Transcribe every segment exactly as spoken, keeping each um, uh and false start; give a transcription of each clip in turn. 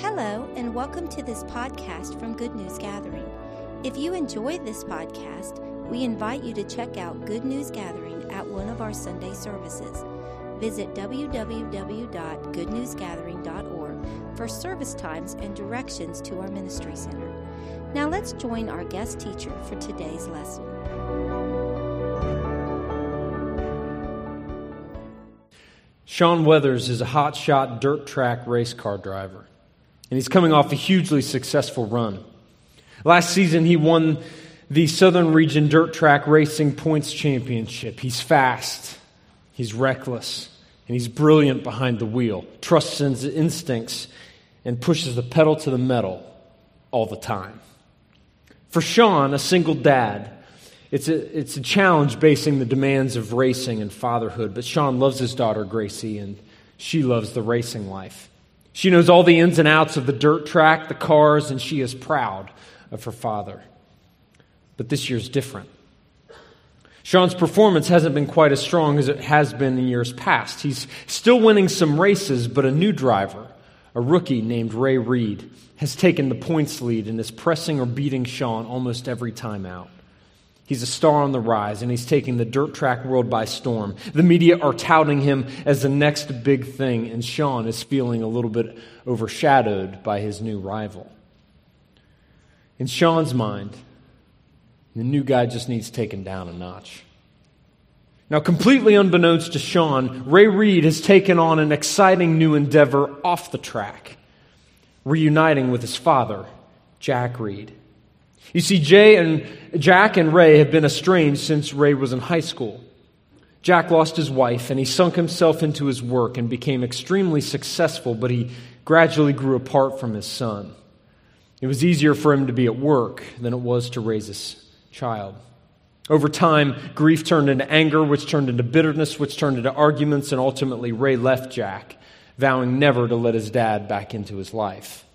Hello, and welcome to this podcast from Good News Gathering. If you enjoy this podcast, we invite you to check out Good News Gathering at one of our Sunday services. Visit w w w dot good news gathering dot org for service times and directions to our ministry center. Now let's join our guest teacher for today's lesson. Sean Weathers is a hotshot dirt track race car driver, and he's coming off a hugely successful run. Last season, he won the Southern Region Dirt Track Racing Points Championship. He's fast, he's reckless, and he's brilliant behind the wheel, trusts his instincts, and pushes the pedal to the metal all the time. For Sean, a single dad, it's a, it's a challenge basing the demands of racing and fatherhood, but Sean loves his daughter, Gracie, and she loves the racing life. She knows all the ins and outs of the dirt track, the cars, and she is proud of her father. But this year's different. Sean's performance hasn't been quite as strong as it has been in years past. He's still winning some races, but a new driver, a rookie named Ray Reed, has taken the points lead and is pressing or beating Sean almost every time out. He's a star on the rise, and he's taking the dirt track world by storm. The media are touting him as the next big thing, and Sean is feeling a little bit overshadowed by his new rival. In Sean's mind, the new guy just needs taken down a notch. Now, completely unbeknownst to Sean, Ray Reed has taken on an exciting new endeavor off the track, reuniting with his father, Jack Reed. You see, Jay and Jack and Ray have been estranged since Ray was in high school. Jack lost his wife, and he sunk himself into his work and became extremely successful, but he gradually grew apart from his son. It was easier for him to be at work than it was to raise his child. Over time, grief turned into anger, which turned into bitterness, which turned into arguments, and ultimately Ray left Jack, vowing never to let his dad back into his life.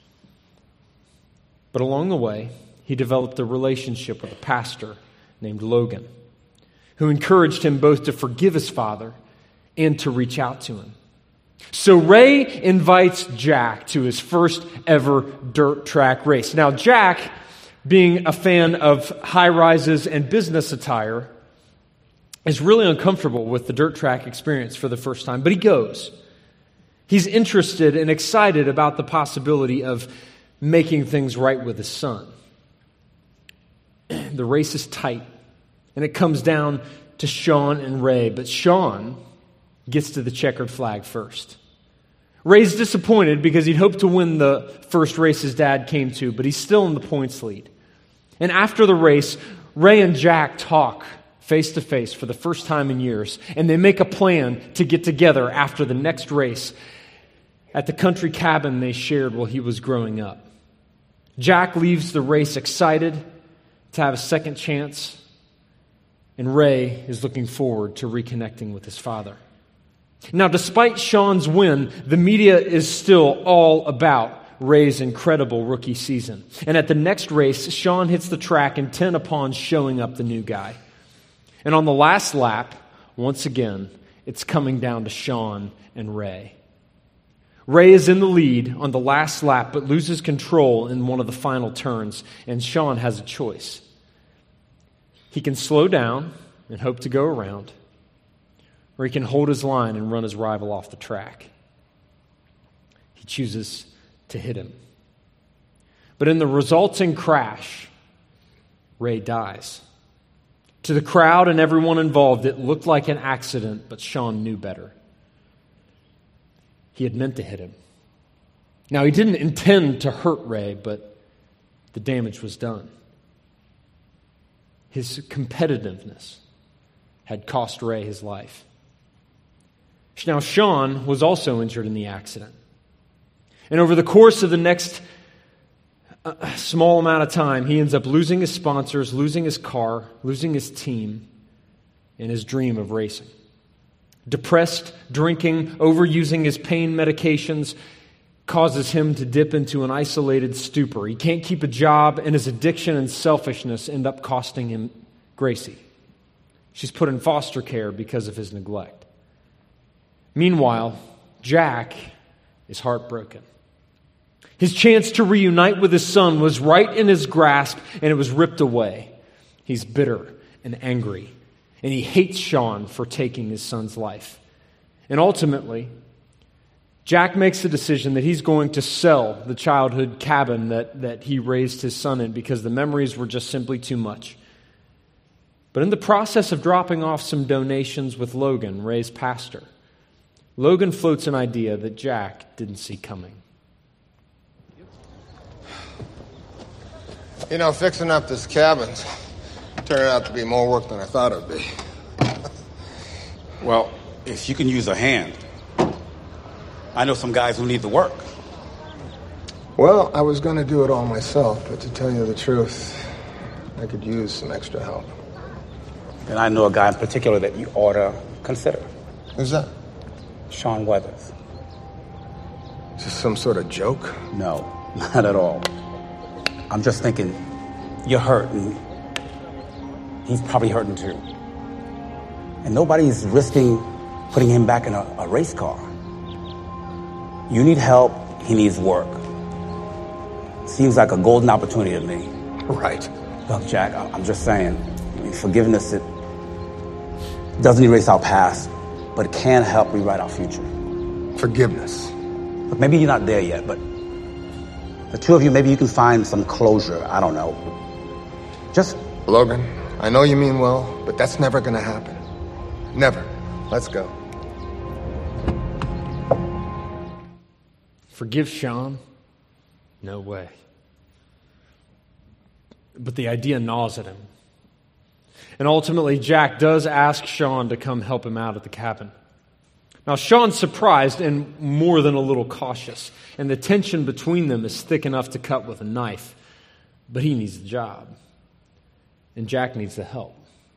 But along the way, he developed a relationship with a pastor named Logan, who encouraged him both to forgive his father and to reach out to him. So Ray invites Jack to his first ever dirt track race. Now, Jack, being a fan of high rises and business attire, is really uncomfortable with the dirt track experience for the first time, but he goes. He's interested and excited about the possibility of making things right with his son. The race is tight, and it comes down to Sean and Ray, but Sean gets to the checkered flag first. Ray's disappointed because he'd hoped to win the first race his dad came to, but he's still in the points lead. And after the race, Ray and Jack talk face to face for the first time in years, and they make a plan to get together after the next race at the country cabin they shared while he was growing up. Jack leaves the race excited to have a second chance, and Ray is looking forward to reconnecting with his father. Now, despite Sean's win, the media is still all about Ray's incredible rookie season. And at the next race, Sean hits the track intent upon showing up the new guy. And on the last lap, once again, it's coming down to Sean and Ray. Ray is in the lead on the last lap, but loses control in one of the final turns, and Sean has a choice. He can slow down and hope to go around, or he can hold his line and run his rival off the track. He chooses to hit him. But in the resulting crash, Ray dies. To the crowd and everyone involved, it looked like an accident, but Sean knew better. He had meant to hit him. Now, he didn't intend to hurt Ray, but the damage was done. His competitiveness had cost Ray his life. Now, Sean was also injured in the accident. And over the course of the next uh, small amount of time, he ends up losing his sponsors, losing his car, losing his team, and his dream of racing. Depressed, drinking, overusing his pain medications causes him to dip into an isolated stupor. He can't keep a job, and his addiction and selfishness end up costing him Gracie. She's put in foster care because of his neglect. Meanwhile, Jack is heartbroken. His chance to reunite with his son was right in his grasp, and it was ripped away. He's bitter and angry, and he hates Sean for taking his son's life. And ultimately, Jack makes the decision that he's going to sell the childhood cabin that, that he raised his son in because the memories were just simply too much. But in the process of dropping off some donations with Logan, Ray's pastor, Logan floats an idea that Jack didn't see coming. You know, fixing up this cabin's turning out to be more work than I thought it would be. Well, if you can use a hand, I know some guys who need the work. Well, I was going to do it all myself, but to tell you the truth, I could use some extra help. And I know a guy in particular that you ought to consider. Who's that? Sean Weathers. Is this some sort of joke? No, not at all. I'm just thinking, you're hurt, and he's probably hurting too. And nobody's risking putting him back in a, a race car. You need help, he needs work. Seems like a golden opportunity to me. Right. Look, Jack, I'm just saying, I mean, forgiveness, it doesn't erase our past, but it can help rewrite our future. Forgiveness. Look, maybe you're not there yet, but the two of you, maybe you can find some closure. I don't know. Just... Logan, I know you mean well, but that's never going to happen. Never. Let's go. Forgive Sean? No way. But the idea gnaws at him. And ultimately, Jack does ask Sean to come help him out at the cabin. Now, Sean's surprised and more than a little cautious, and the tension between them is thick enough to cut with a knife. But he needs the job, and Jack needs the help.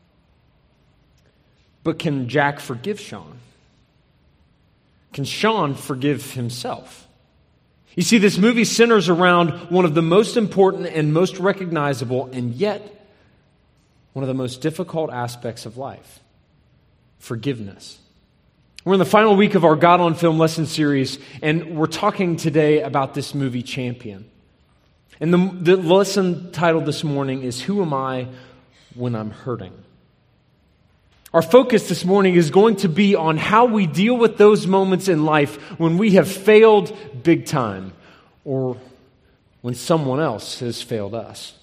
But can Jack forgive Sean? Can Sean forgive himself? You see, this movie centers around one of the most important and most recognizable, and yet one of the most difficult aspects of life: forgiveness. We're in the final week of our God on Film lesson series, and we're talking today about this movie, Champion. And the, the lesson titled this morning is, Who Am I When I'm Hurting? Our focus this morning is going to be on how we deal with those moments in life when we have failed big time, or when someone else has failed us.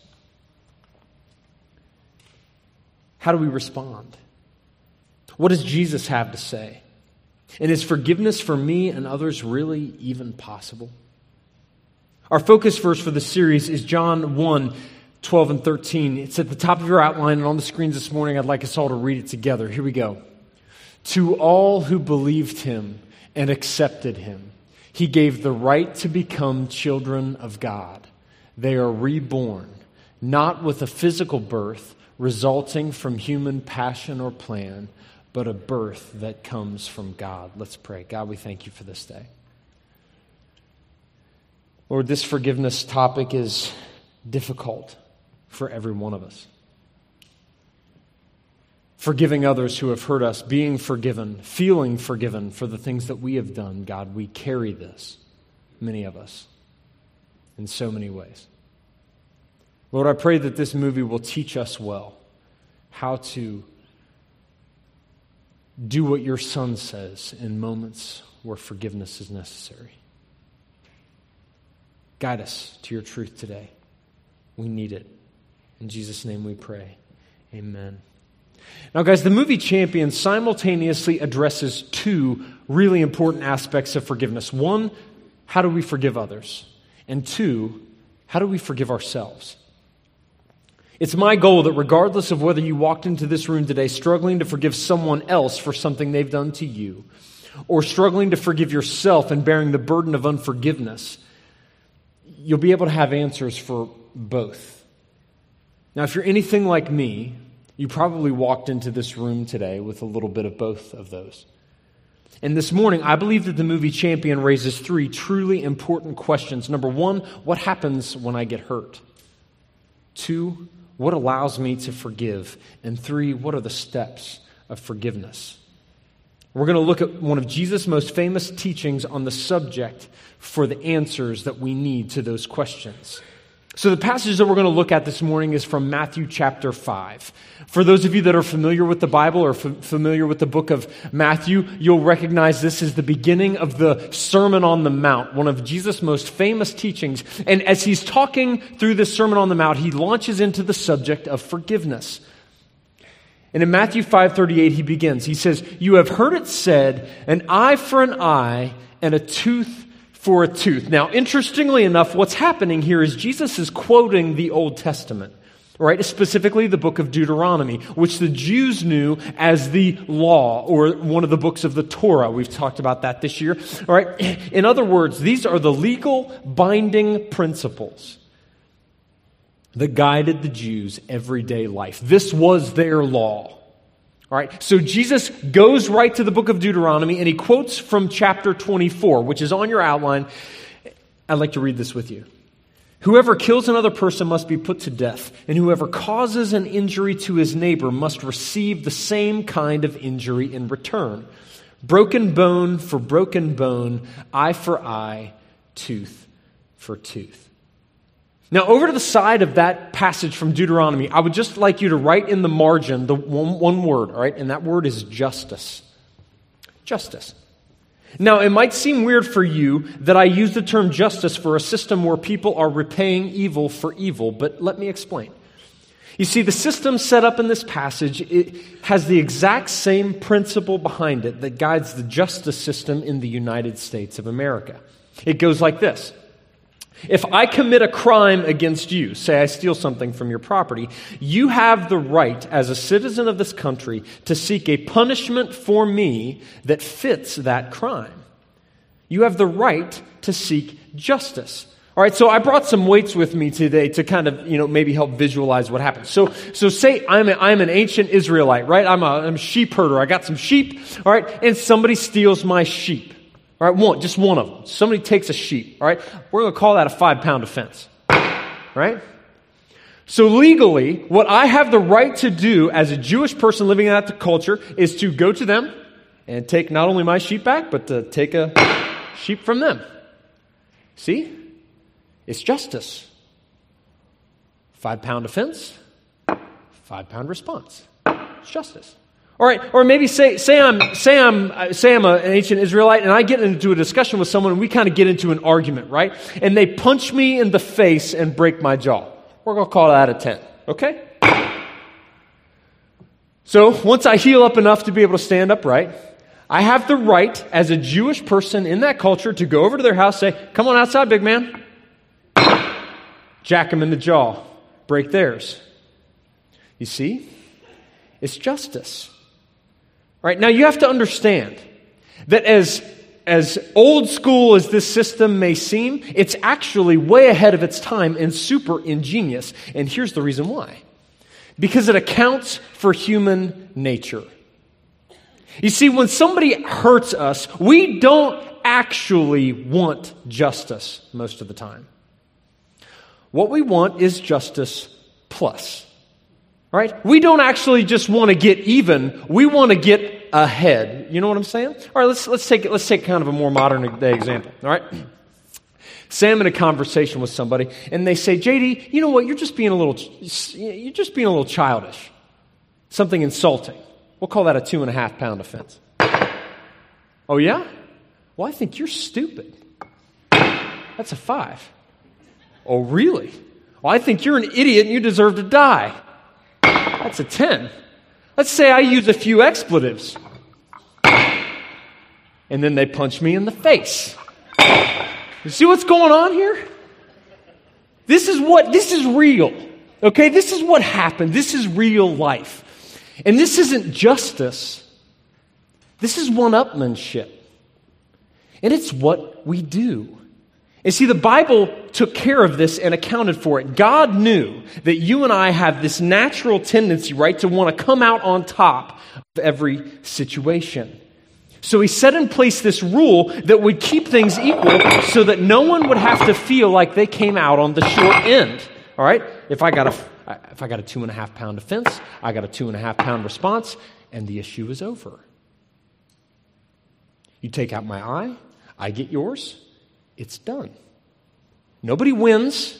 How do we respond? What does Jesus have to say? And is forgiveness for me and others really even possible? Our focus verse for the series is John one, twelve and thirteen. It's at the top of your outline and on the screens this morning. I'd like us all to read it together. Here we go. To all who believed him and accepted him, he gave the right to become children of God. They are reborn, not with a physical birth resulting from human passion or plan, but a birth that comes from God. Let's pray. God, we thank you for this day. Lord, this forgiveness topic is difficult for every one of us. Forgiving others who have hurt us, being forgiven, feeling forgiven for the things that we have done. God, we carry this, many of us, in so many ways. Lord, I pray that this movie will teach us well how to do what your Son says in moments where forgiveness is necessary. Guide us to your truth today. We need it. In Jesus' name we pray. Amen. Now, guys, the movie Champion simultaneously addresses two really important aspects of forgiveness. One, how do we forgive others? And two, how do we forgive ourselves? It's my goal that regardless of whether you walked into this room today struggling to forgive someone else for something they've done to you, or struggling to forgive yourself and bearing the burden of unforgiveness, you'll be able to have answers for both. Now, if you're anything like me, you probably walked into this room today with a little bit of both of those. And this morning, I believe that the movie Champion raises three truly important questions. Number one, what happens when I get hurt? Two, what allows me to forgive? And three, what are the steps of forgiveness? We're going to look at one of Jesus' most famous teachings on the subject for the answers that we need to those questions. So the passage that we're going to look at this morning is from Matthew chapter five. For those of you that are familiar with the Bible or f- familiar with the book of Matthew, you'll recognize this is the beginning of the Sermon on the Mount, one of Jesus' most famous teachings. And as he's talking through this Sermon on the Mount, he launches into the subject of forgiveness. And in Matthew five thirty-eight, he begins. He says, "You have heard it said, an eye for an eye and a tooth for a tooth." Now, interestingly enough, what's happening here is Jesus is quoting the Old Testament, right? Specifically the book of Deuteronomy, which the Jews knew as the law or one of the books of the Torah. We've talked about that this year, all right? In other words, these are the legal binding principles that guided the Jews' everyday life. This was their law. All right, so Jesus goes right to the book of Deuteronomy and he quotes from chapter twenty-four, which is on your outline. I'd like to read this with you. "Whoever kills another person must be put to death, and whoever causes an injury to his neighbor must receive the same kind of injury in return. Broken bone for broken bone, eye for eye, tooth for tooth." Now, over to the side of that passage from Deuteronomy, I would just like you to write in the margin the one, one word, all right? And that word is justice. Justice. Now, it might seem weird for you that I use the term justice for a system where people are repaying evil for evil, but let me explain. You see, the system set up in this passage, it has the exact same principle behind it that guides the justice system in the United States of America. It goes like this. If I commit a crime against you, say I steal something from your property, you have the right as a citizen of this country to seek a punishment for me that fits that crime. You have the right to seek justice. All right, so I brought some weights with me today to kind of, you know, maybe help visualize what happens. So, so say I'm, a, I'm an ancient Israelite, right? I'm a, I'm a sheep herder. I got some sheep, all right, and somebody steals my sheep. All right, one, just one of them. Somebody takes a sheep, all right? We're going to call that a five-pound offense, right? So legally, what I have the right to do as a Jewish person living in that culture is to go to them and take not only my sheep back, but to take a sheep from them. See? It's justice. Five-pound offense, five-pound response. It's justice. All right, or maybe say say I'm say I'm say I'm a, an ancient Israelite and I get into a discussion with someone and we kind of get into an argument, right? And they punch me in the face and break my jaw. We're going to call that a ten, okay? So once I heal up enough to be able to stand upright, I have the right as a Jewish person in that culture to go over to their house, say, "Come on outside, big man." Jack them in the jaw, break theirs. You see? It's justice. Right, now you have to understand that as, as old school as this system may seem, it's actually way ahead of its time and super ingenious. And here's the reason why. Because it accounts for human nature. You see, when somebody hurts us, we don't actually want justice most of the time. What we want is justice plus. Right? We don't actually just want to get even. We want to get ahead. You know what I'm saying? All right, let's let's take let's take kind of a more modern day example. All right? Say I'm in a conversation with somebody and they say, "J D, you know what? You're just being a little you're just being a little childish. Something insulting." We'll call that a two and a half pound offense. Oh yeah? Well, I think you're stupid. That's a five. Oh really? Well, I think you're an idiot and you deserve to die. That's a ten. Let's say I use a few expletives. And then they punch me in the face. You see what's going on here? This is what, this is real. Okay, this is what happened. This is real life. And this isn't justice. This is one-upmanship. And it's what we do. And see, the Bible took care of this and accounted for it. God knew that you and I have this natural tendency, right, to want to come out on top of every situation. So he set in place this rule that would keep things equal so that no one would have to feel like they came out on the short end. All right? If I got a, if I got a two and a half pound offense, I got a two and a half pound response, and the issue is over. You take out my eye, I get yours, it's done. Nobody wins.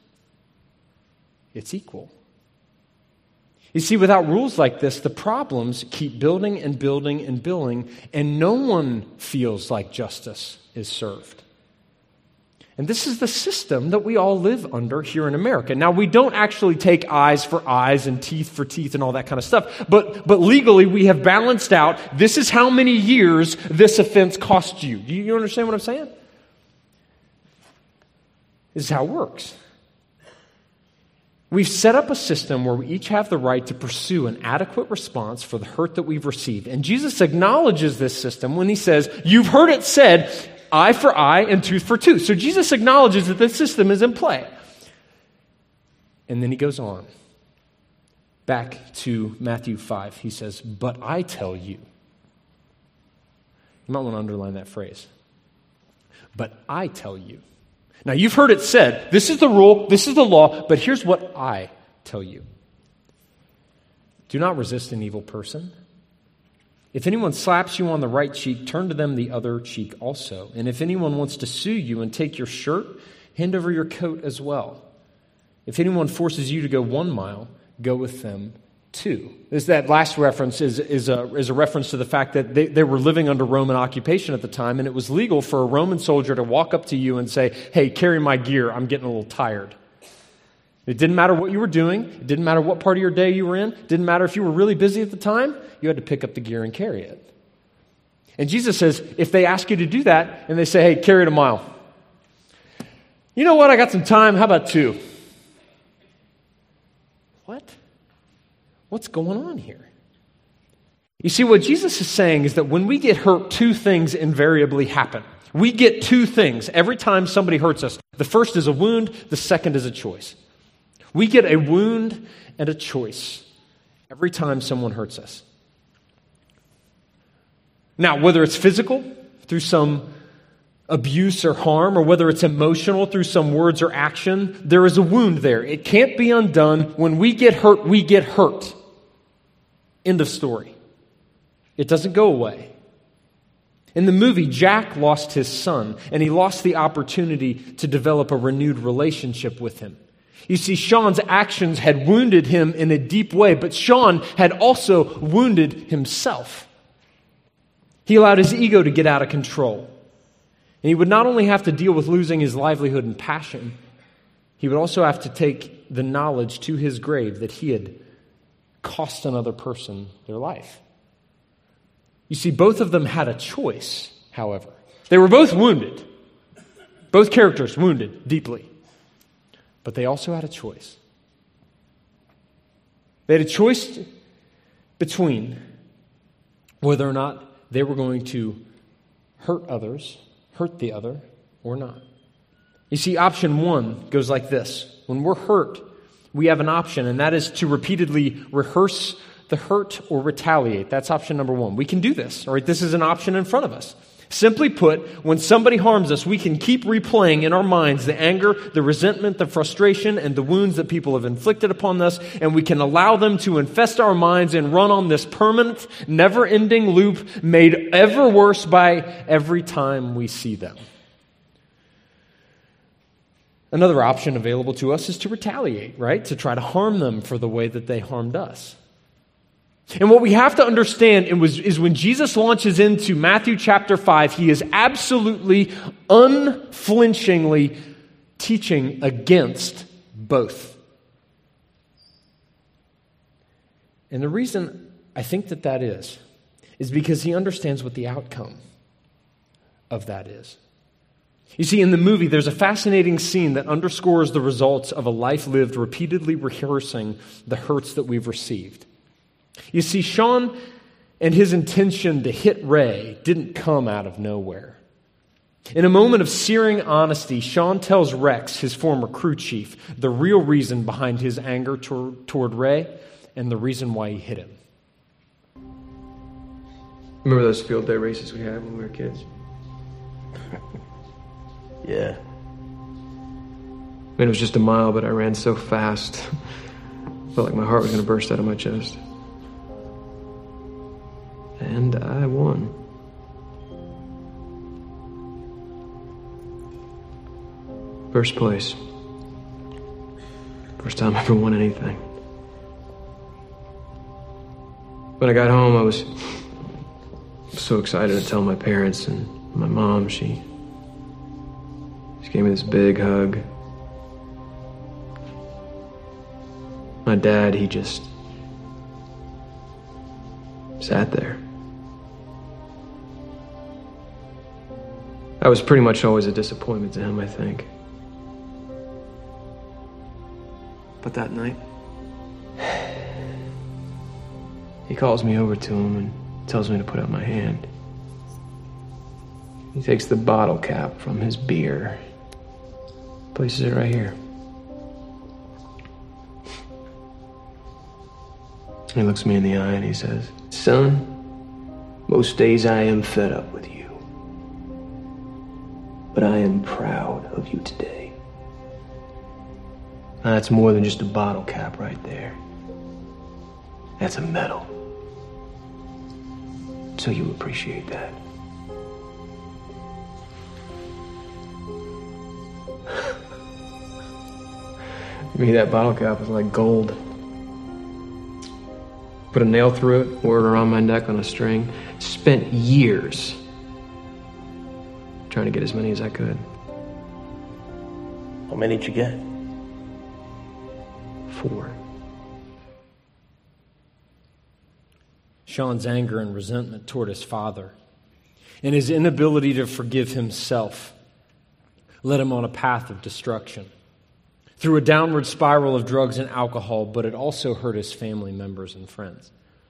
It's equal. You see, without rules like this, the problems keep building and building and building, and no one feels like justice is served. And this is the system that we all live under here in America. Now, we don't actually take eyes for eyes and teeth for teeth and all that kind of stuff, but, but legally we have balanced out, this is how many years this offense cost you. Do you understand what I'm saying? This is how it works. We've set up a system where we each have the right to pursue an adequate response for the hurt that we've received. And Jesus acknowledges this system when he says, you've heard it said, eye for eye and tooth for tooth. So Jesus acknowledges that this system is in play. And then he goes on. Back to Matthew five, he says, but I tell you. You might want to underline that phrase. But I tell you. Now, you've heard it said, this is the rule, this is the law, but here's what I tell you. Do not resist an evil person. If anyone slaps you on the right cheek, turn to them the other cheek also. And if anyone wants to sue you and take your shirt, hand over your coat as well. If anyone forces you to go one mile, go with them two. This, that last reference is, is, a, is a reference to the fact that they, they were living under Roman occupation at the time, and it was legal for a Roman soldier to walk up to you and say, hey, carry my gear, I'm getting a little tired. It didn't matter what you were doing. It didn't matter what part of your day you were in. It didn't matter if you were really busy at the time. You had to pick up the gear and carry it. And Jesus says, if they ask you to do that, and they say, hey, carry it a mile. You know what? I got some time. How about two? What? What's going on here? You see, what Jesus is saying is that when we get hurt, two things invariably happen. We get two things every time somebody hurts us. The first is a wound. The second is a choice. We get a wound and a choice every time someone hurts us. Now, whether it's physical, through some abuse or harm, or whether it's emotional through some words or action, there is a wound there. It can't be undone. When we get hurt, we get hurt. End of story. It doesn't go away. In the movie, Jack lost his son, and he lost the opportunity to develop a renewed relationship with him. You see, Sean's actions had wounded him in a deep way, but Sean had also wounded himself. He allowed his ego to get out of control. And he would not only have to deal with losing his livelihood and passion, he would also have to take the knowledge to his grave that he had cost another person their life. You see, both of them had a choice, however. They were both wounded. Both characters wounded deeply. But they also had a choice. They had a choice between whether or not they were going to hurt others, hurt the other, or not. You see, option one goes like this. When we're hurt, we have an option, and that is to repeatedly rehearse the hurt or retaliate. That's option number one. We can do this, all right? This is an option in front of us. Simply put, when somebody harms us, we can keep replaying in our minds the anger, the resentment, the frustration, and the wounds that people have inflicted upon us, and we can allow them to infest our minds and run on this permanent, never-ending loop made ever worse by every time we see them. Another option available to us is to retaliate, right? To try to harm them for the way that they harmed us. And what we have to understand is when Jesus launches into Matthew chapter five, he is absolutely, unflinchingly teaching against both. And the reason I think that that is, is because he understands what the outcome of that is. You see, in the movie, there's a fascinating scene that underscores the results of a life lived repeatedly rehearsing the hurts that we've received. You see, Sean and his intention to hit Ray didn't come out of nowhere. In a moment of searing honesty, Sean tells Rex, his former crew chief, the real reason behind his anger tor- toward Ray and the reason why he hit him. Remember those field day races we had when we were kids? Yeah. I mean, it was just a mile, but I ran so fast. Felt like my heart was going to burst out of my chest. And I won. First place. First time I ever won anything. When I got home, I was so excited to tell my parents, and my mom, she, she gave me this big hug. My dad, he just sat there. I was pretty much always a disappointment to him, I think. But that night, he calls me over to him and tells me to put out my hand. He takes the bottle cap from his beer, places it right here. He looks me in the eye and he says, "Son, most days I am fed up with you, but I am proud of you today." Now, that's more than just a bottle cap right there. That's a medal. So you appreciate that. To me, that bottle cap was like gold. Put a nail through it, wore it around my neck on a string. Spent years trying to get as many as I could. How many did you get? Four. Sean's anger and resentment toward his father and his inability to forgive himself led him on a path of destruction through a downward spiral of drugs and alcohol, but it also hurt his family members and friends.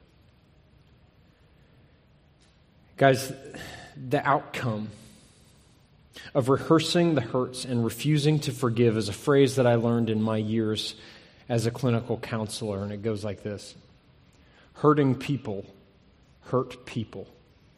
Guys, the outcome of rehearsing the hurts and refusing to forgive is a phrase that I learned in my years as a clinical counselor, and it goes like this: hurting people hurt people.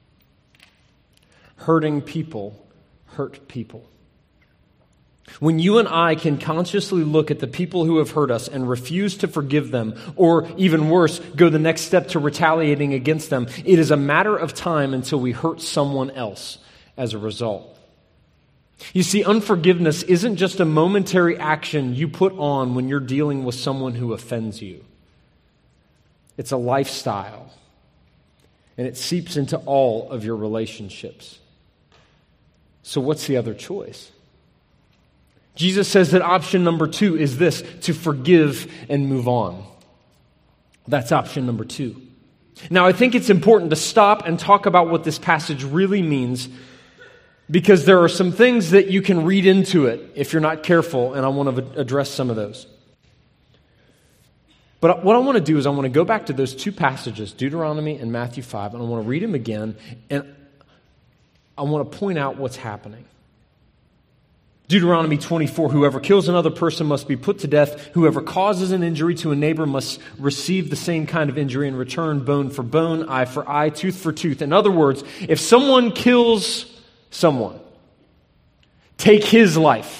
Hurting people hurt people. When you and I can consciously look at the people who have hurt us and refuse to forgive them, or even worse, go the next step to retaliating against them, it is a matter of time until we hurt someone else as a result. You see, unforgiveness isn't just a momentary action you put on when you're dealing with someone who offends you. It's a lifestyle, and it seeps into all of your relationships. So what's the other choice? Jesus says that option number two is this: to forgive and move on. That's option number two. Now, I think it's important to stop and talk about what this passage really means, because there are some things that you can read into it if you're not careful, and I want to address some of those. But what I want to do is I want to go back to those two passages, Deuteronomy and Matthew five, and I want to read them again, and I want to point out what's happening. Deuteronomy twenty-four, whoever kills another person must be put to death. Whoever causes an injury to a neighbor must receive the same kind of injury in return, bone for bone, eye for eye, tooth for tooth. In other words, if someone kills someone, take his life.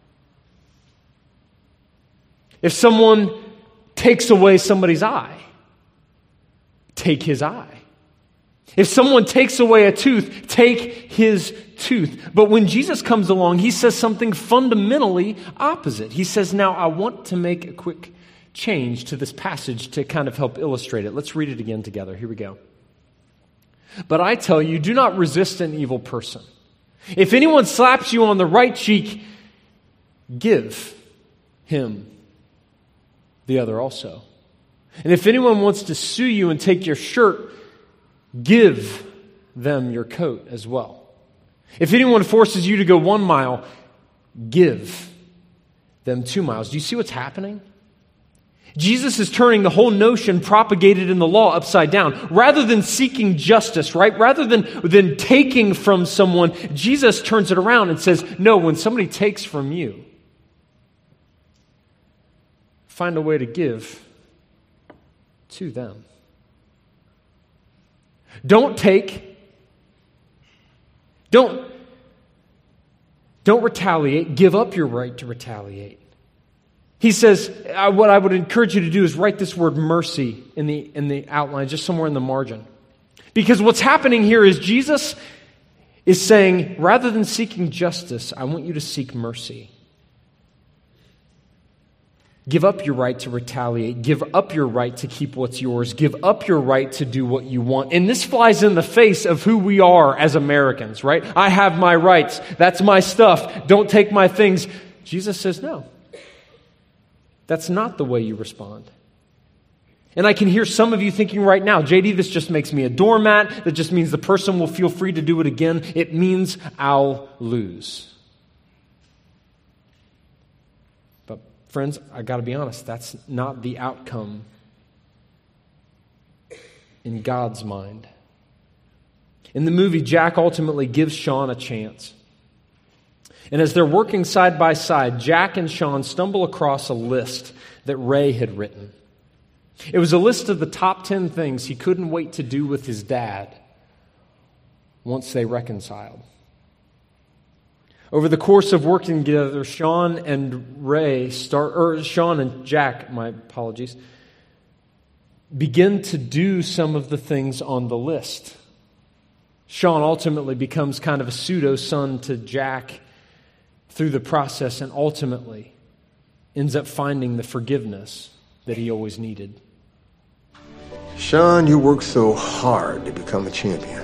If someone takes away somebody's eye, take his eye. If someone takes away a tooth, take his tooth. But when Jesus comes along, he says something fundamentally opposite. He says, now I want to make a quick change to this passage to kind of help illustrate it. Let's read it again together. Here we go. But I tell you, do not resist an evil person. If anyone slaps you on the right cheek, give him the other also. And if anyone wants to sue you and take your shirt, give them your coat as well. If anyone forces you to go one mile, give them two miles. Do you see what's happening? Jesus is turning the whole notion propagated in the law upside down. Rather than seeking justice, right? Rather than, than taking from someone, Jesus turns it around and says, no, when somebody takes from you, find a way to give to them. Don't take, don't, don't retaliate, give up your right to retaliate. He says, uh, what I would encourage you to do is write this word mercy in the, in the outline, just somewhere in the margin. Because what's happening here is Jesus is saying, rather than seeking justice, I want you to seek mercy. Give up your right to retaliate. Give up your right to keep what's yours. Give up your right to do what you want. And this flies in the face of who we are as Americans, right? I have my rights. That's my stuff. Don't take my things. Jesus says no. That's not the way you respond. And I can hear some of you thinking right now, J D, this just makes me a doormat. That just means the person will feel free to do it again. It means I'll lose. Friends, I got to be honest, that's not the outcome in God's mind. In the movie, Jack ultimately gives Sean a chance. And as they're working side by side, Jack and Sean stumble across a list that Ray had written. It was a list of the top ten things he couldn't wait to do with his dad once they reconciled. Over the course of working together, Sean and Ray start, or Sean and Jack, my apologies, begin to do some of the things on the list. Sean ultimately becomes kind of a pseudo son to Jack through the process, and ultimately ends up finding the forgiveness that he always needed. Sean, you worked so hard to become a champion,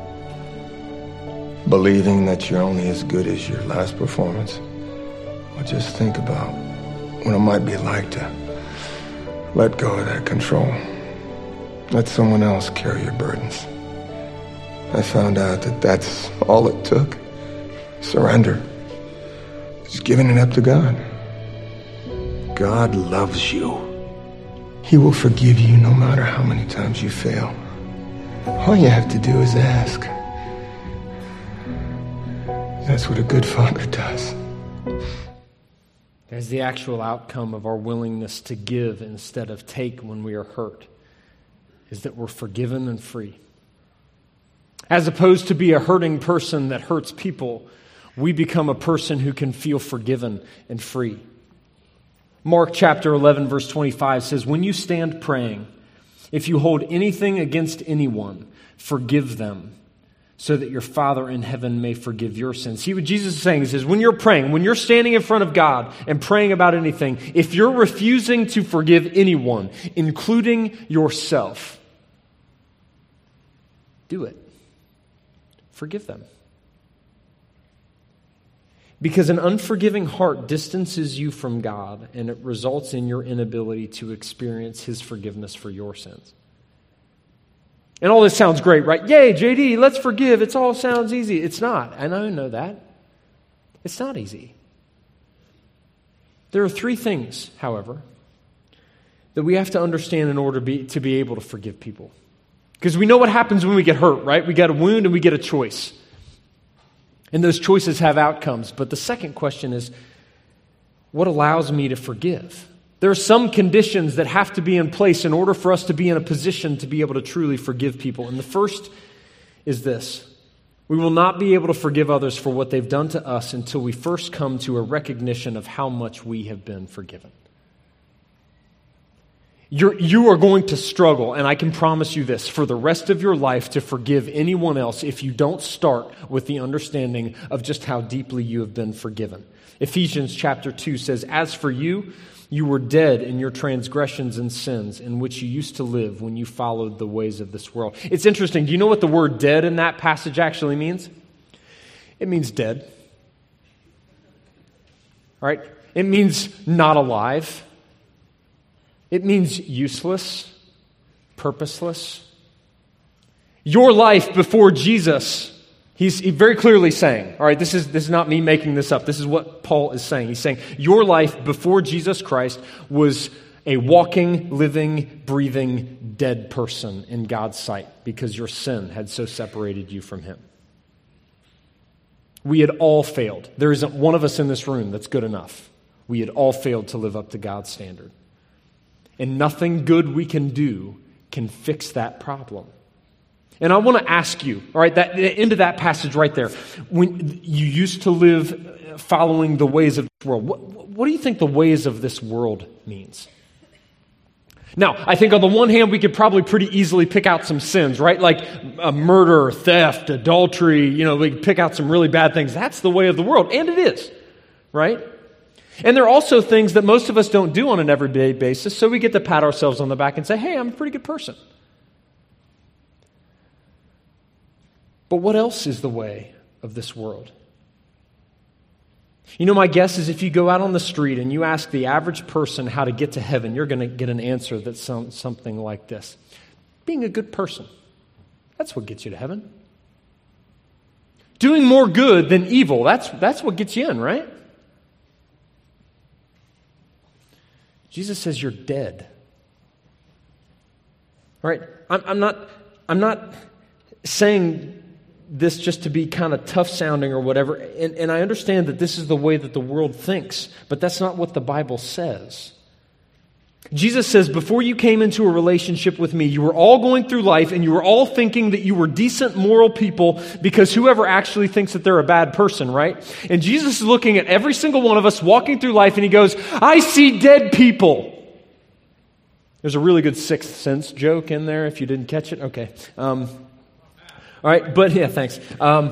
believing that you're only as good as your last performance. Well, just think about what it might be like to let go of that control. Let someone else carry your burdens. I found out that that's all it took. Surrender. Just giving it up to God. God loves you. He will forgive you no matter how many times you fail. All you have to do is ask. That's what a good father does. There's the actual outcome of our willingness to give instead of take when we are hurt, is that we're forgiven and free. As opposed to be a hurting person that hurts people, we become a person who can feel forgiven and free. Mark chapter eleven, verse twenty-five says, "When you stand praying, if you hold anything against anyone, forgive them, so that your Father in heaven may forgive your sins." See what Jesus is saying? He says, when you're praying, when you're standing in front of God and praying about anything, if you're refusing to forgive anyone, including yourself, do it. Forgive them. Because an unforgiving heart distances you from God, and it results in your inability to experience His forgiveness for your sins. And all this sounds great, right? Yay, J D, let's forgive. It all sounds easy. It's not. And I know that. It's not easy. There are three things, however, that we have to understand in order be, to be able to forgive people. Because we know what happens when we get hurt, right? We get a wound and we get a choice. And those choices have outcomes. But the second question is, what allows me to forgive? There are some conditions that have to be in place in order for us to be in a position to be able to truly forgive people. And the first is this. We will not be able to forgive others for what they've done to us until we first come to a recognition of how much we have been forgiven. You're, you are going to struggle, and I can promise you this, for the rest of your life to forgive anyone else if you don't start with the understanding of just how deeply you have been forgiven. Ephesians chapter two says, "As for you, you were dead in your transgressions and sins in which you used to live when you followed the ways of this world." It's interesting. Do you know what the word dead in that passage actually means? It means dead. All right? It means not alive. It means useless, purposeless. Your life before Jesus, he's very clearly saying, all right, this is, this is not me making this up. This is what Paul is saying. He's saying, your life before Jesus Christ was a walking, living, breathing, dead person in God's sight because your sin had so separated you from Him. We had all failed. There isn't one of us in this room that's good enough. We had all failed to live up to God's standard. And nothing good we can do can fix that problem. And I want to ask you, all right, that into that passage right there, when you used to live following the ways of this world, what, what do you think the ways of this world means? Now, I think on the one hand, we could probably pretty easily pick out some sins, right? Like a murder, theft, adultery, you know, we could pick out some really bad things. That's the way of the world, and it is, right? And there are also things that most of us don't do on an everyday basis, so we get to pat ourselves on the back and say, hey, I'm a pretty good person. But what else is the way of this world? You know, my guess is if you go out on the street and you ask the average person how to get to heaven, you're going to get an answer that's some, something like this. Being a good person. That's what gets you to heaven. Doing more good than evil. That's, that's what gets you in, right? Jesus says you're dead. All right? I'm, I'm not, I'm not saying this just to be kind of tough sounding or whatever. And, and I understand that this is the way that the world thinks, but that's not what the Bible says. Jesus says, before you came into a relationship with me, you were all going through life and you were all thinking that you were decent, moral people because whoever actually thinks that they're a bad person, right? And Jesus is looking at every single one of us walking through life and he goes, I see dead people. There's a really good Sixth Sense joke in there if you didn't catch it. Okay. Um, all right, but yeah, thanks. Um,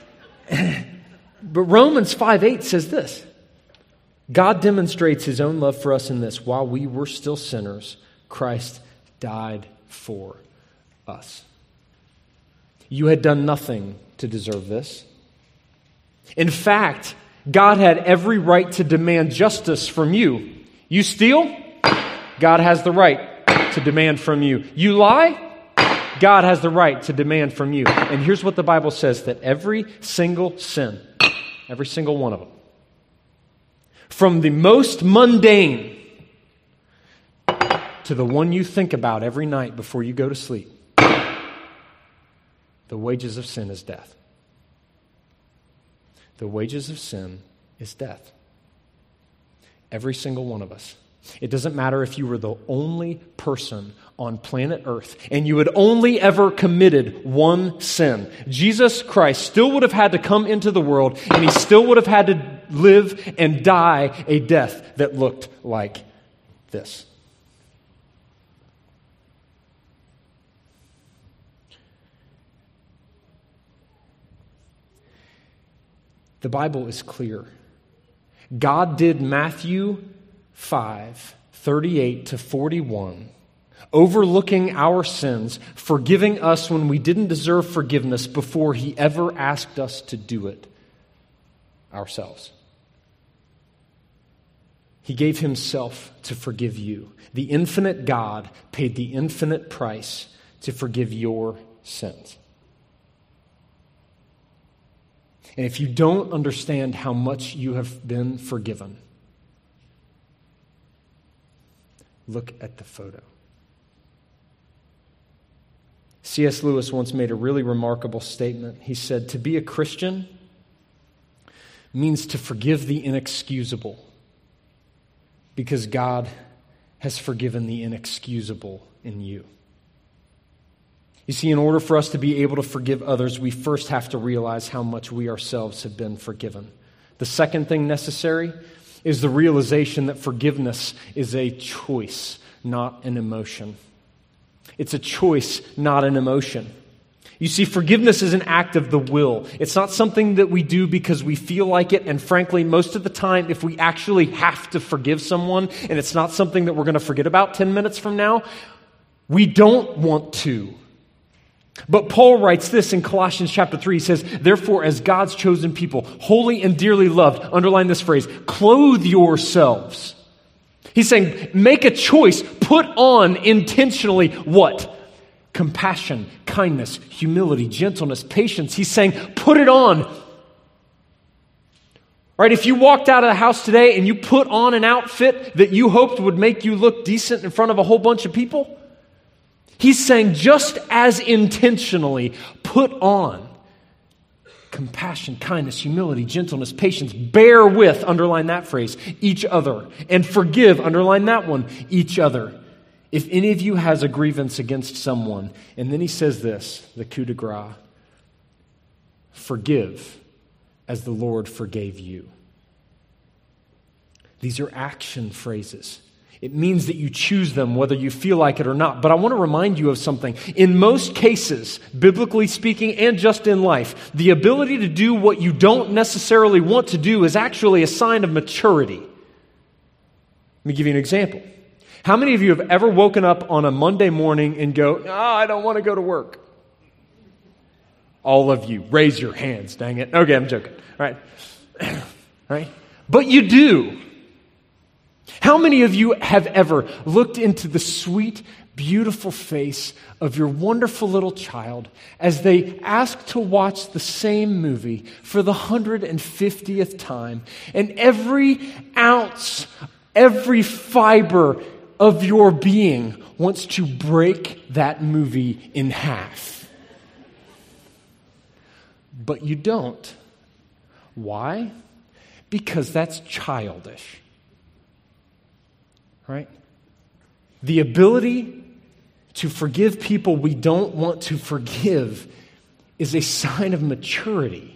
but Romans five eight says this. God demonstrates his own love for us in this. While we were still sinners, Christ died for us. You had done nothing to deserve this. In fact, God had every right to demand justice from you. You steal? God has the right to demand from you. You lie? God has the right to demand from you. And here's what the Bible says, that every single sin, every single one of them, from the most mundane to the one you think about every night before you go to sleep, the wages of sin is death. The wages of sin is death. Every single one of us. It doesn't matter if you were the only person on planet Earth and you had only ever committed one sin. Jesus Christ still would have had to come into the world and he still would have had to live and die a death that looked like this. The Bible is clear. God did Matthew five, thirty-eight to forty-one, overlooking our sins, forgiving us when we didn't deserve forgiveness before he ever asked us to do it ourselves. He gave himself to forgive you. The infinite God paid the infinite price to forgive your sins. And if you don't understand how much you have been forgiven, look at the photo. C S Lewis once made a really remarkable statement. He said, to be a Christian means to forgive the inexcusable because God has forgiven the inexcusable in you. You see, in order for us to be able to forgive others, we first have to realize how much we ourselves have been forgiven. The second thing necessary is the realization that forgiveness is a choice, not an emotion. It's a choice, not an emotion. You see, forgiveness is an act of the will. It's not something that we do because we feel like it, and frankly, most of the time, if we actually have to forgive someone, and it's not something that we're going to forget about ten minutes from now, we don't want to. But Paul writes this in Colossians chapter three. He says, therefore, as God's chosen people, holy and dearly loved, underline this phrase, clothe yourselves. He's saying, make a choice, put on intentionally what? Compassion, kindness, humility, gentleness, patience. He's saying, put it on. Right? If you walked out of the house today and you put on an outfit that you hoped would make you look decent in front of a whole bunch of people, he's saying just as intentionally, put on compassion, kindness, humility, gentleness, patience, bear with, underline that phrase, each other, and forgive, underline that one, each other. If any of you has a grievance against someone, and then he says this, the coup de grace, forgive as the Lord forgave you. These are action phrases. It means that you choose them whether you feel like it or not. But I want to remind you of something. In most cases, biblically speaking and just in life, the ability to do what you don't necessarily want to do is actually a sign of maturity. Let me give you an example. How many of you have ever woken up on a Monday morning and go, oh, I don't want to go to work? All of you, raise your hands, dang it. Okay, I'm joking. All right. Right? But you do. How many of you have ever looked into the sweet, beautiful face of your wonderful little child as they ask to watch the same movie for the one hundred fiftieth time, and every ounce, every fiber of your being wants to break that movie in half? But you don't. Why? Because that's childish. Right? The ability to forgive people we don't want to forgive is a sign of maturity.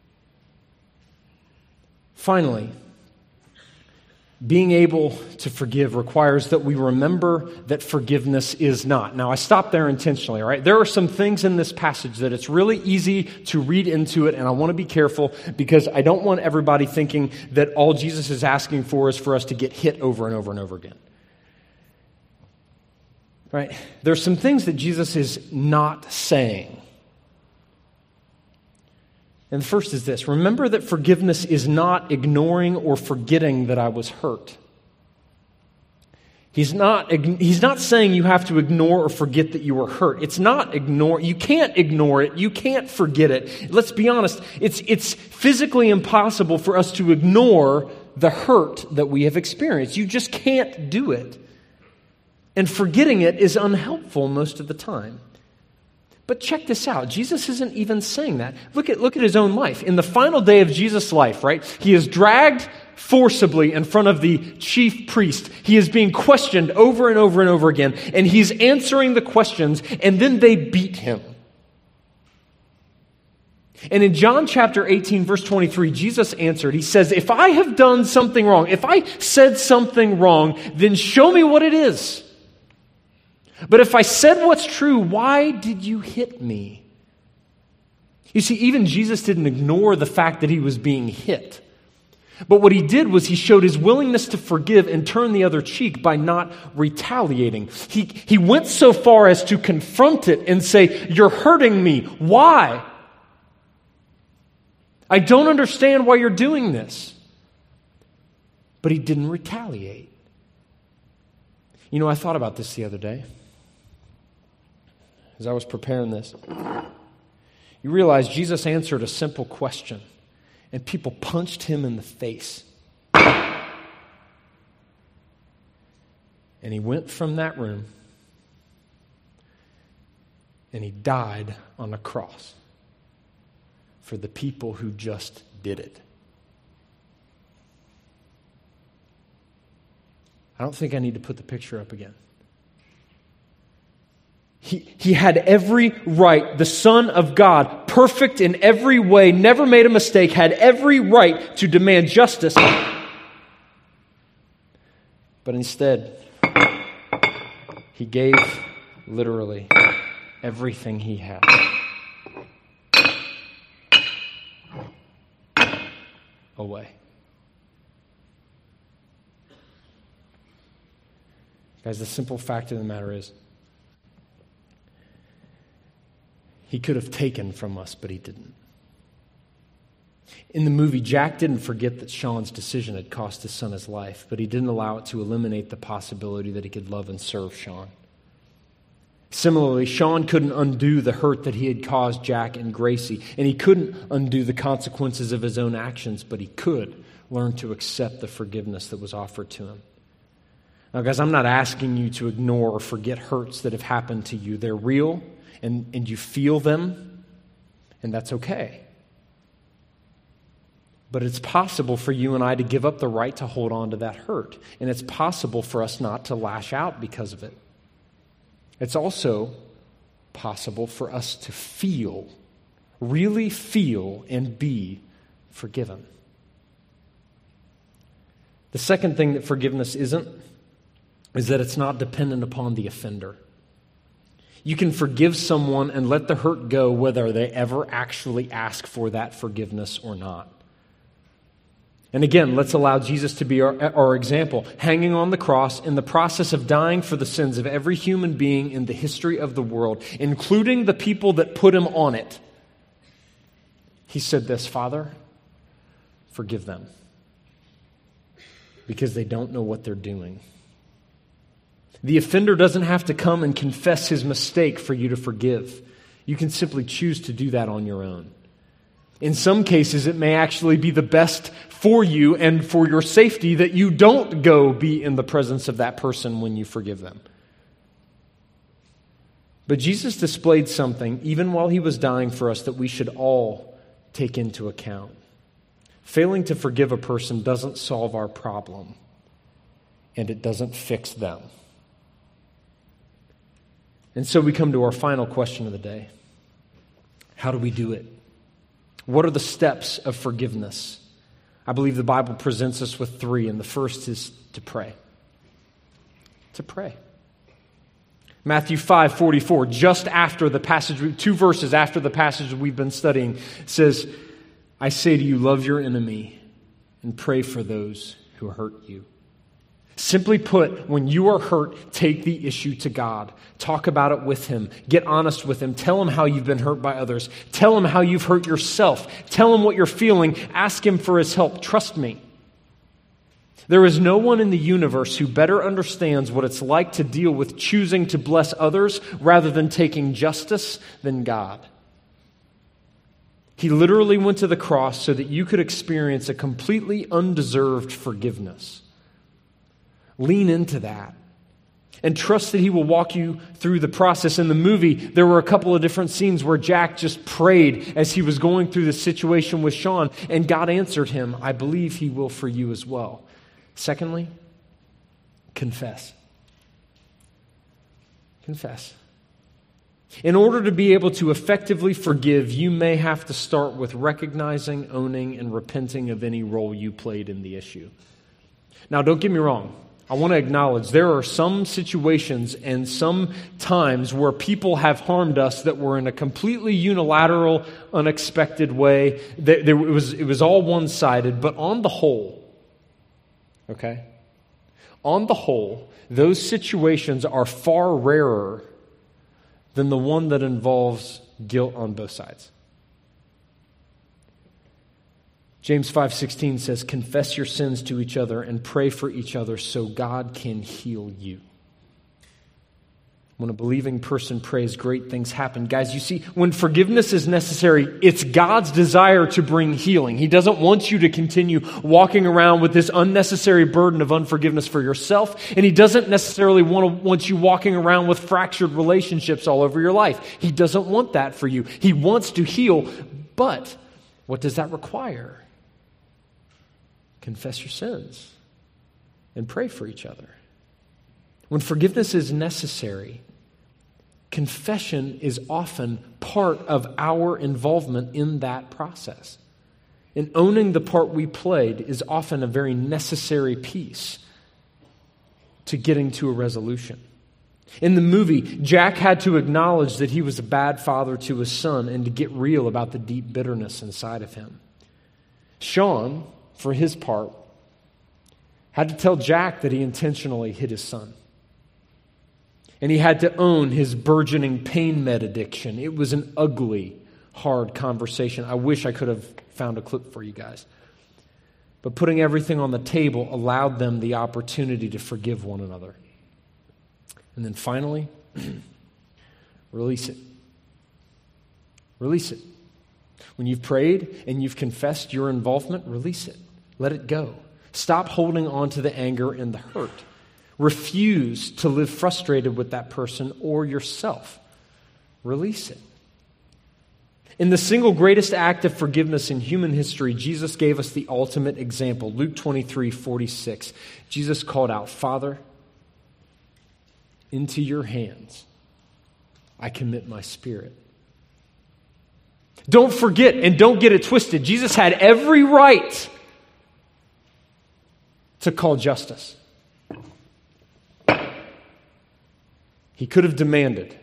Finally, being able to forgive requires that we remember that forgiveness is not. Now, I stopped there intentionally, all right? There are some things in this passage that it's really easy to read into it, and I want to be careful because I don't want everybody thinking that all Jesus is asking for is for us to get hit over and over and over again. Right? There's some things that Jesus is not saying. And the first is this: remember that forgiveness is not ignoring or forgetting that I was hurt. He's not, he's not saying you have to ignore or forget that you were hurt. It's not ignore. You can't ignore it. You can't forget it. Let's be honest. It's, it's physically impossible for us to ignore the hurt that we have experienced. You just can't do it. And forgetting it is unhelpful most of the time. But check this out. Jesus isn't even saying that. Look at, look at his own life. In the final day of Jesus' life, right, he is dragged forcibly in front of the chief priest. He is being questioned over and over and over again, and he's answering the questions, and then they beat him. And in John chapter eighteen, verse twenty-three, Jesus answered. He says, if I have done something wrong, if I said something wrong, then show me what it is. But if I said what's true, why did you hit me? You see, even Jesus didn't ignore the fact that he was being hit. But what he did was he showed his willingness to forgive and turn the other cheek by not retaliating. He, he went so far as to confront it and say, you're hurting me. Why? I don't understand why you're doing this. But he didn't retaliate. You know, I thought about this the other day as I was preparing this. You realize Jesus answered a simple question, and people punched him in the face. And he went from that room, and he died on a cross for the people who just did it. I don't think I need to put the picture up again. He, he had every right, the Son of God, perfect in every way, never made a mistake, had every right to demand justice. But instead, he gave literally everything he had. Away. Guys, the simple fact of the matter is, he could have taken from us, but he didn't. In the movie, Jack didn't forget that Sean's decision had cost his son his life, but he didn't allow it to eliminate the possibility that he could love and serve Sean. Similarly, Sean couldn't undo the hurt that he had caused Jack and Gracie, and he couldn't undo the consequences of his own actions, but he could learn to accept the forgiveness that was offered to him. Now, guys, I'm not asking you to ignore or forget hurts that have happened to you. They're real, and, and you feel them, and that's okay. But it's possible for you and I to give up the right to hold on to that hurt, and it's possible for us not to lash out because of it. It's also possible for us to feel, really feel, and be forgiven. The second thing that forgiveness isn't is that it's not dependent upon the offender. You can forgive someone and let the hurt go whether they ever actually ask for that forgiveness or not. And again, let's allow Jesus to be our, our example, hanging on the cross in the process of dying for the sins of every human being in the history of the world, including the people that put him on it. He said this, Father, forgive them, because they don't know what they're doing. The offender doesn't have to come and confess his mistake for you to forgive. You can simply choose to do that on your own. In some cases, it may actually be the best for you and for your safety that you don't go be in the presence of that person when you forgive them. But Jesus displayed something, even while he was dying for us, that we should all take into account. Failing to forgive a person doesn't solve our problem, and it doesn't fix them. And so we come to our final question of the day. How do we do it? What are the steps of forgiveness? I believe the Bible presents us with three, and the first is to pray. To pray. Matthew five forty-four, just after the passage, two verses after the passage we've been studying, says, I say to you, love your enemy and pray for those who hurt you. Simply put, when you are hurt, take the issue to God. Talk about it with Him. Get honest with Him. Tell Him how you've been hurt by others. Tell Him how you've hurt yourself. Tell Him what you're feeling. Ask Him for His help. Trust me. There is no one in the universe who better understands what it's like to deal with choosing to bless others rather than taking justice than God. He literally went to the cross so that you could experience a completely undeserved forgiveness. Lean into that and trust that He will walk you through the process. In the movie, there were a couple of different scenes where Jack just prayed as he was going through the situation with Sean, and God answered him. I believe He will for you as well. Secondly, confess. Confess. In order to be able to effectively forgive, you may have to start with recognizing, owning, and repenting of any role you played in the issue. Now, don't get me wrong. I want to acknowledge there are some situations and some times where people have harmed us that were in a completely unilateral, unexpected way. There, there, it was, it was all one-sided, but on the whole, okay, on the whole, those situations are far rarer than the one that involves guilt on both sides. James five sixteen says, confess your sins to each other and pray for each other so God can heal you. When a believing person prays, great things happen. Guys, you see, when forgiveness is necessary, it's God's desire to bring healing. He doesn't want you to continue walking around with this unnecessary burden of unforgiveness for yourself, and He doesn't necessarily want, to, want you walking around with fractured relationships all over your life. He doesn't want that for you. He wants to heal, but what does that require? Confess your sins and pray for each other. When forgiveness is necessary, confession is often part of our involvement in that process. And owning the part we played is often a very necessary piece to getting to a resolution. In the movie, Jack had to acknowledge that he was a bad father to his son and to get real about the deep bitterness inside of him. Sean, for his part, had to tell Jack that he intentionally hit his son. And he had to own his burgeoning pain med addiction. It was an ugly, hard conversation. I wish I could have found a clip for you guys. But putting everything on the table allowed them the opportunity to forgive one another. And then finally, release it. Release it. When you've prayed and you've confessed your involvement, release it. Let it go. Stop holding on to the anger and the hurt. Refuse to live frustrated with that person or yourself. Release it. In the single greatest act of forgiveness in human history, Jesus gave us the ultimate example. Luke twenty-three forty-six. Jesus called out, Father, into your hands I commit my spirit. Don't forget and don't get it twisted. Jesus had every right to call justice. He could have demanded,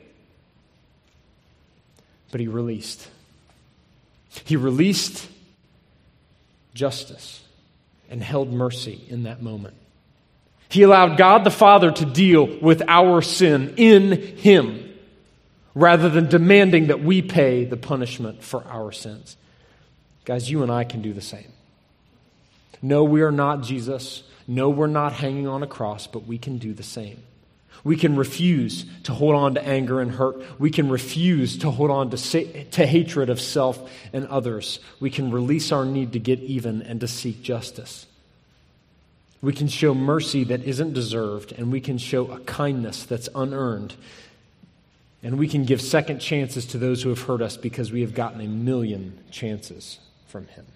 but He released. He released justice. and held mercy in that moment. He allowed God the Father to deal with our sin in him, rather than demanding that we pay the punishment for our sins. Guys, you and I can do the same. No, we are not Jesus. No, we're not hanging on a cross, but we can do the same. We can refuse to hold on to anger and hurt. We can refuse to hold on to, sa- to hatred of self and others. We can release our need to get even and to seek justice. We can show mercy that isn't deserved, and we can show a kindness that's unearned. And we can give second chances to those who have hurt us because we have gotten a million chances from him.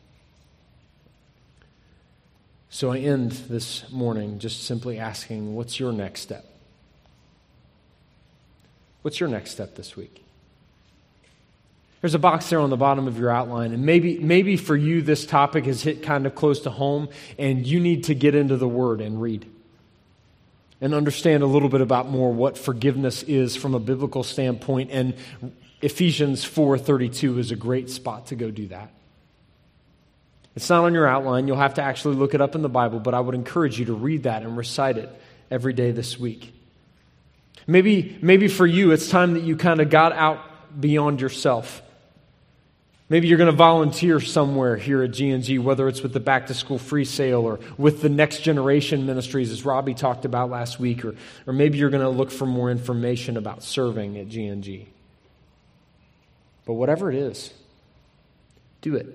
So I end this morning just simply asking, what's your next step? What's your next step this week? There's a box there on the bottom of your outline, and maybe maybe for you this topic has hit kind of close to home, and you need to get into the Word and read and understand a little bit about more what forgiveness is from a biblical standpoint, and Ephesians four thirty-two is a great spot to go do that. It's not on your outline. You'll have to actually look it up in the Bible, but I would encourage you to read that and recite it every day this week. Maybe, maybe for you, it's time that you kind of got out beyond yourself. Maybe you're going to volunteer somewhere here at G N G, whether it's with the Back to School Free Sale or with the Next Generation Ministries, as Robbie talked about last week, or, or maybe you're going to look for more information about serving at G N G. But whatever it is, do it.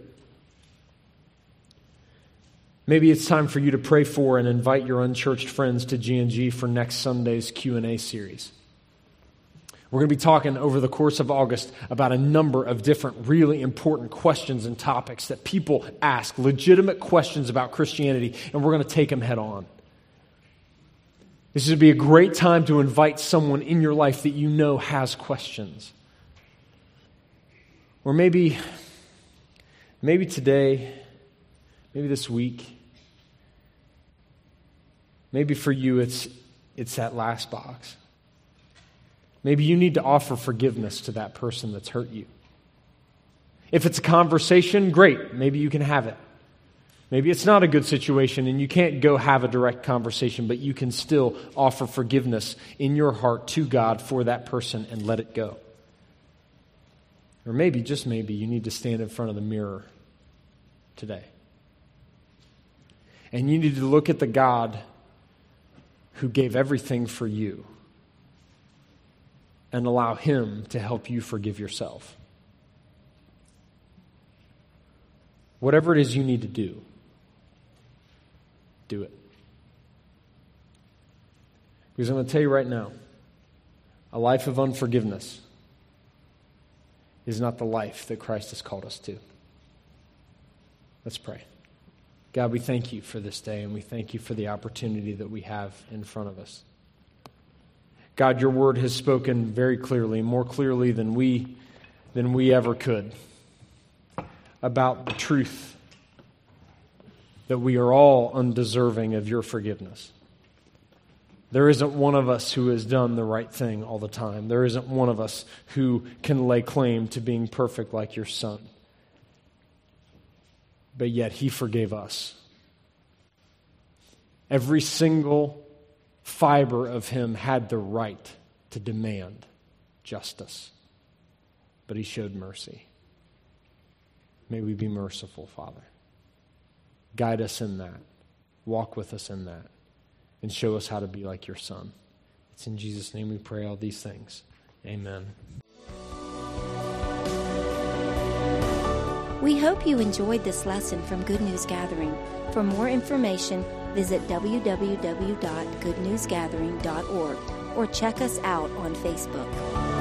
Maybe it's time for you to pray for and invite your unchurched friends to G N G for next Sunday's Q and A series. We're going to be talking over the course of August about a number of different really important questions and topics that people ask, legitimate questions about Christianity, and we're going to take them head on. This would be a great time to invite someone in your life that you know has questions. Or maybe, maybe today, maybe this week, maybe for you it's it's that last box. Maybe you need to offer forgiveness to that person that's hurt you. If it's a conversation, great. Maybe you can have it. Maybe it's not a good situation and you can't go have a direct conversation, but you can still offer forgiveness in your heart to God for that person and let it go. Or maybe, just maybe, you need to stand in front of the mirror today. And you need to look at the God who gave everything for you and allow him to help you forgive yourself. Whatever it is you need to do, do it. Because I'm going to tell you right now, a life of unforgiveness is not the life that Christ has called us to. Let's pray. God, we thank you for this day, and we thank you for the opportunity that we have in front of us. God, your word has spoken very clearly, more clearly than we than we ever could, about the truth that we are all undeserving of your forgiveness. There isn't one of us who has done the right thing all the time. There isn't one of us who can lay claim to being perfect like your Son. But yet he forgave us. Every single fiber of him had the right to demand justice. But he showed mercy. May we be merciful, Father. Guide us in that. Walk with us in that. And show us how to be like your Son. It's in Jesus' name we pray all these things. Amen. We hope you enjoyed this lesson from Good News Gathering. For more information, visit w w w dot good news gathering dot org or check us out on Facebook.